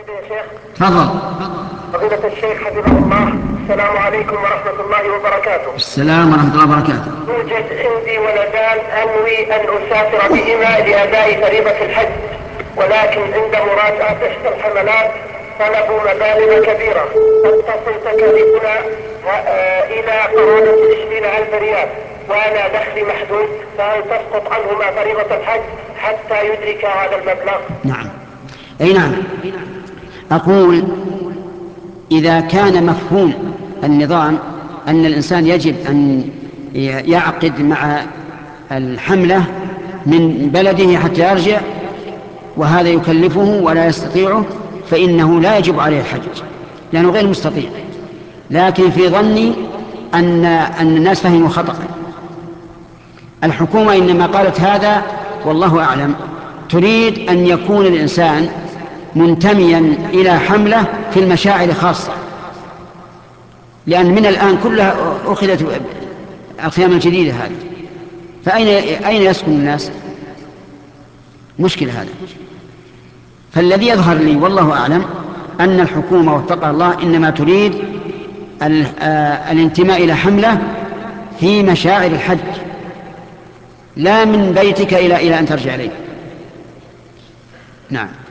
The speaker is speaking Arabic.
يا شيخ. تفضل. فضيلة الشيخ حفظه الله، السلام عليكم ورحمة الله وبركاته. السلام ورحمة الله وبركاته. يوجد عندي ولدان أنوي أن أسافر بهما لأداء فريضة الحج، ولكن عند مراجعة إحدى الحملات طلبوا مبالغ كبيرة قد تصل تكاليفنا إلى قرابة 20,000 ريال، وأنا دخلي محدود، فهل تسقط عنهما فريضة الحج حتى يدرك هذا المبلغ؟ نعم، أي نعم. أقول إذا كان مفهوم النظام أن الإنسان يجب أن يعقد مع الحملة من بلده حتى يرجع، وهذا يكلفه ولا يستطيعه، فإنه لا يجب عليه الحج لأنه غير مستطيع. لكن في ظني أن الناس فهموا خطأ. الحكومة إنما قالت هذا والله أعلم تريد أن يكون الإنسان منتميا إلى حملة في المشاعر خاصة، لأن من الآن كلها أخذت الخيام الجديدة هذه، فأين يسكن الناس؟ مشكلة هذا. فالذي يظهر لي والله أعلم أن الحكومة وفقها الله إنما تريد الانتماء إلى حملة في مشاعر الحج، لا من بيتك إلى أن ترجع إليه. نعم.